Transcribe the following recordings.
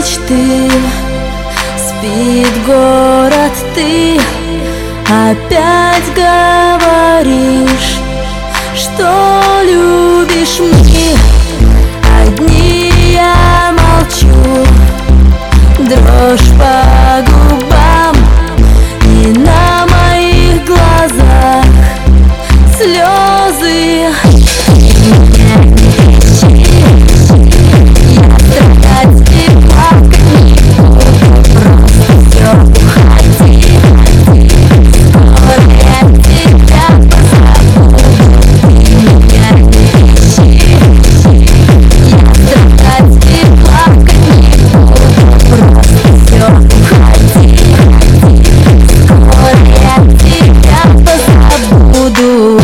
мечты. Спит город, ты опять говоришь, что любишь. Мы одни, я молчу, дрожь по губам, и на моих глазах слезы. Меня не ищи, я страдать и плакать не буду, просто все уходи, скоро я тебя позабуду. Меня не ищи, я страдать и плакать не буду, просто все уходи, скоро я тебя позабуду.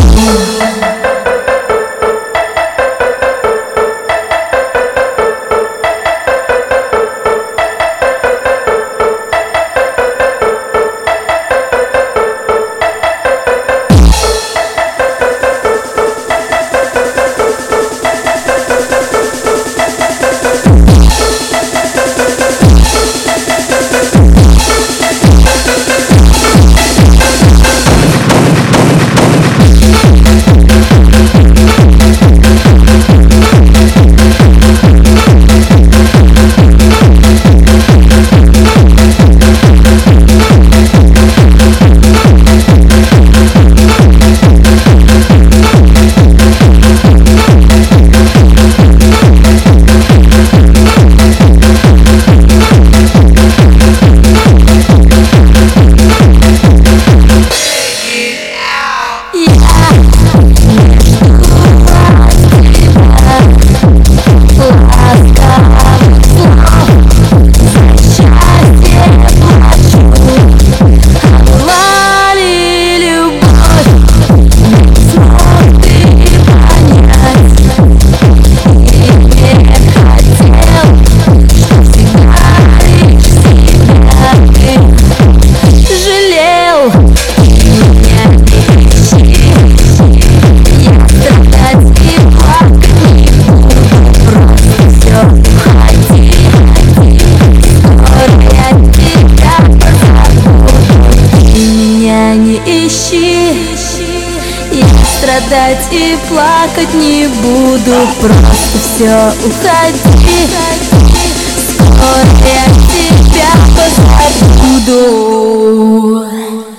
Я страдать и плакать не буду, просто все уходи.